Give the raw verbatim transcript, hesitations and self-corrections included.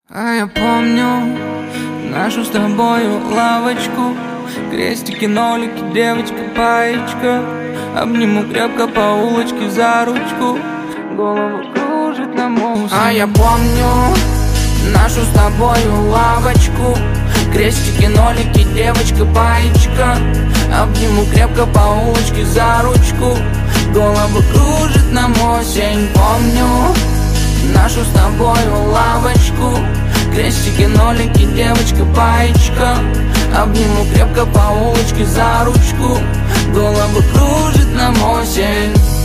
А я помню нашу с тобою лавочку, крестики, нолики, девочка, паечка. Обниму крепко по улочке за ручку, голову кружит на мусор. А я помню нашу с тобою лавочку, крестики, нолики, девочка, паечка. Обниму крепко по улочке за ручку, голову кружит нам осень. Помню нашу с тобою лавочку, крестики, нолики, девочка, паечка. Обниму крепко по улочке за ручку, голову кружит нам осень.